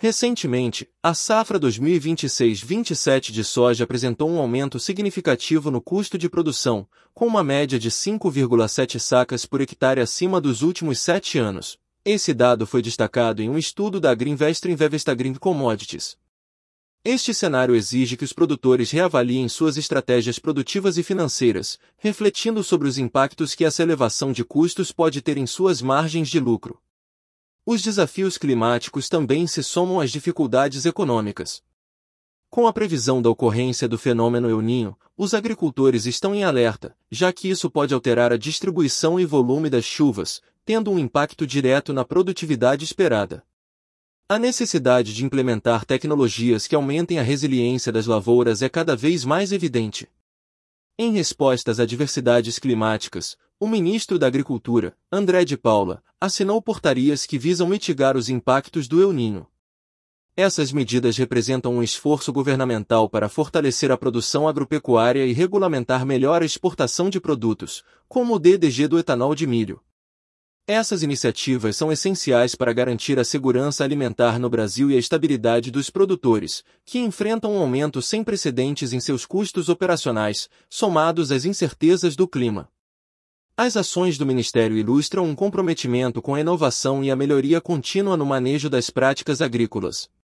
Recentemente, a safra 2026-27 de soja apresentou um aumento significativo no custo de produção, com uma média de 5,7 sacas por hectare acima dos últimos 7 anos. Esse dado foi destacado em um estudo da Agriinvest Green Commodities. Este cenário exige que os produtores reavaliem suas estratégias produtivas e financeiras, refletindo sobre os impactos que essa elevação de custos pode ter em suas margens de lucro. Os desafios climáticos também se somam às dificuldades econômicas. Com a previsão da ocorrência do fenômeno El Niño, os agricultores estão em alerta, já que isso pode alterar a distribuição e volume das chuvas, tendo um impacto direto na produtividade esperada. A necessidade de implementar tecnologias que aumentem a resiliência das lavouras é cada vez mais evidente. Em resposta às adversidades climáticas, o ministro da Agricultura, André de Paula, assinou portarias que visam mitigar os impactos do El Niño. Essas medidas representam um esforço governamental para fortalecer a produção agropecuária e regulamentar melhor a exportação de produtos, como o DDG do etanol de milho. Essas iniciativas são essenciais para garantir a segurança alimentar no Brasil e a estabilidade dos produtores, que enfrentam um aumento sem precedentes em seus custos operacionais, somados às incertezas do clima. As ações do Ministério ilustram um comprometimento com a inovação e a melhoria contínua no manejo das práticas agrícolas.